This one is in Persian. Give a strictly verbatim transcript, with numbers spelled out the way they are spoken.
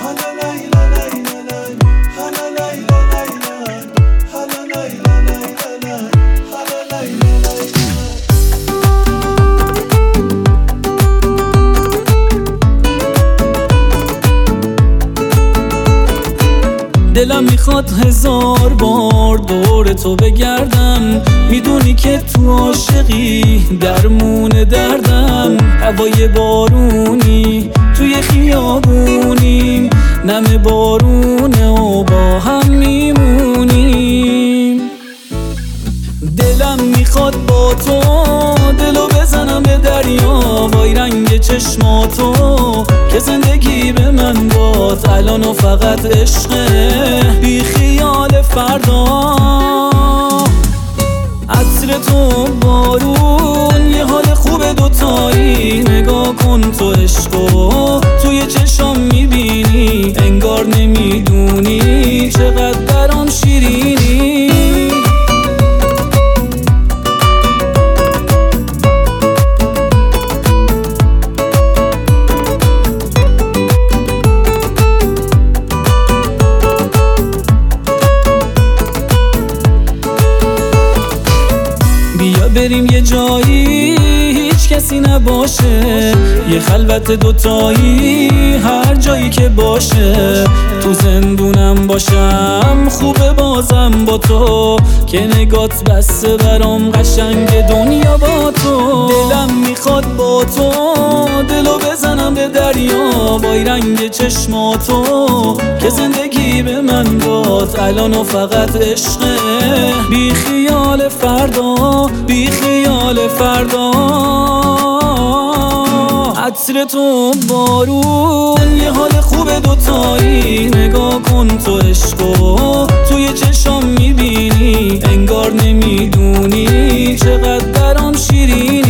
دلم میخواد هزار بار دور تو بگردم، میدونی که تو عاشقی درمون دردم. هوای بارونی توی خیابونیم، نم بارونه و با هم میمونیم. دلم میخواد با تو دلو بزنم به دریا، وای رنگ چشماتو که زندگی به من باد الان و فقط عشقه بی خیال فردا. عطر تو بارون یه حال خوب دوتایی، نگاه کن تو عشقو توی چشام میبینی، انگار نمیدونی چقدر برام شیرینی. بیا بریم یه جایی هیچ کسی نباشه، یه خلوت دوتایی هر جایی که باشه. تو زندونم باشم خوبه بازم با تو، که نگات بسته برام قشنگ دنیا با تو. دلم میخواد با تو دلو بزنم به دریا، وای رنگ چشماتو که زندگی به من داد الان و فقط عشقه بی خیال فردا، بی خیال فردا. عطر تو بارون یه حال خوب دوتایی، نگاه کن تو عشقو توی چشام میبینی، انگار نمیدونی چقدر برام شیرین.